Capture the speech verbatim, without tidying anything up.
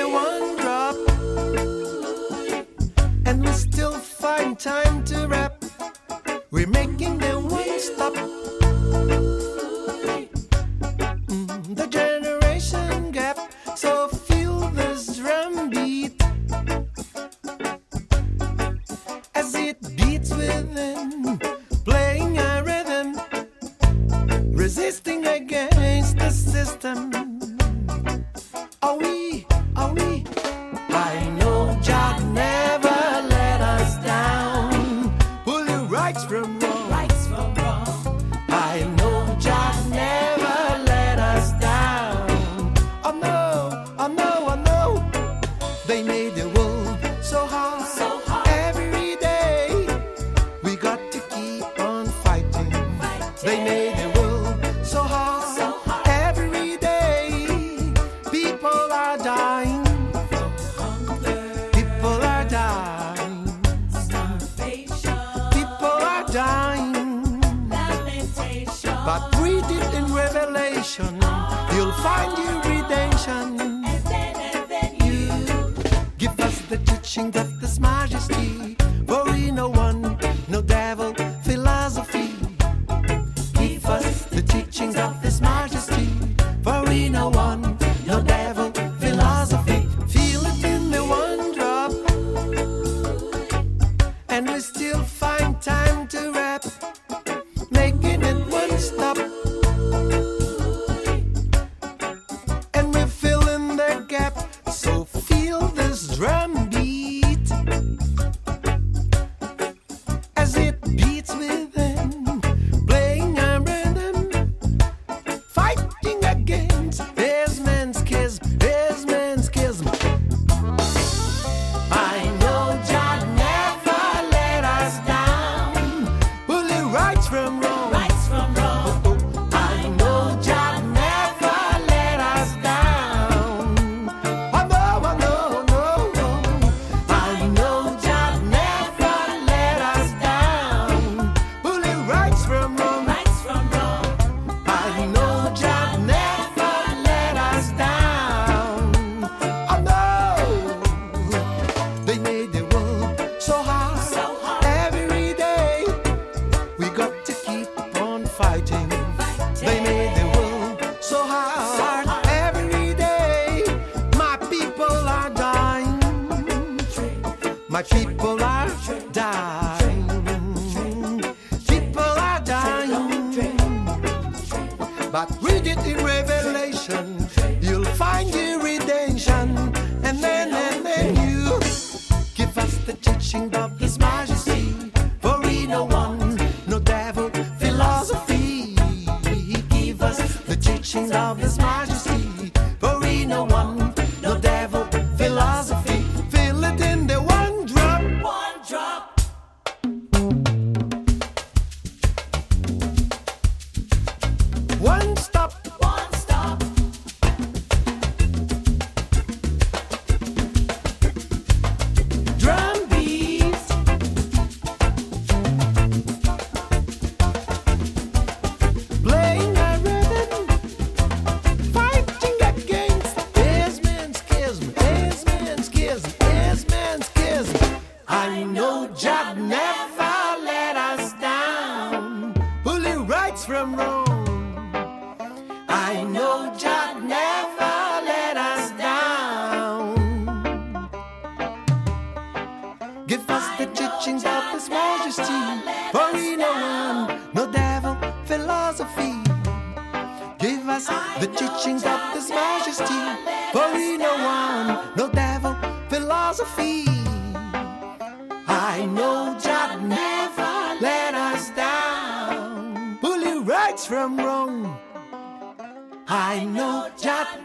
the one drop, and we still find time to rap. We're making the one stop. Mm, the generation gap, so feel this drum beat as it beats within, playing a rhythm, resisting against the system. Are we, are we? I know Jah never let us down. Pull your rights from wrong. Rights from wrong. I know Jah never let us down. Oh no, oh no, oh no. They made the world so hard. So hard. Every day we got to keep on fighting. Fighting. They made the world so hard. So hard. Every day people are dying. From hunger. People are dying. Starvation. People are dying. Lamentation. But read it in Revelation. You'll find your redemption. And then, and then you give us the teachings of this majesty. For we no one, no devil, philosophy. Give us the teachings of this majesty. For we no one, no devil, philosophy. Feel it in the one drop, and we still find time to rap, making it one stop. And we're filling the gap, so feel this drum beat as it beats within, playing a rhythm, fighting against his man's schism, his man's schism. I know Jah never let us down. Pull your rights from wrong. Rights from wrong. I know Jah never let us down. Oh no, oh no, no, no. I know Jah never let us down. Pull your rights from wrong. Rights from wrong. I know Jah never let us down. Oh no. They made the world so hard. So hard. Every day we got to keep on fighting. They made the world so hard. Every day my people are dying. My people are dying. People are dying. But read it in Revelation. You'll find your redemption. And then, and then you give us the teaching of His majesty. For we no one, no devil, philosophy. Give us the teachings of His majesty. For we no one, no devil, philosophy. Feel it in the one drop. One drop. One stop. One stop. Drum beats. Playing a rhythm, fighting against his man's schism, his man's schism, his man's schism. I know Jah never let us down. Pull your rights from wrong. I know Jah never let us down. Give us the teachings of His majesty. For we no one, no devil, philosophy. Give us the teachings of His majesty. For we no one, no devil, philosophy. I know Jah never let us down. Pull your rights from wrong. I know Jah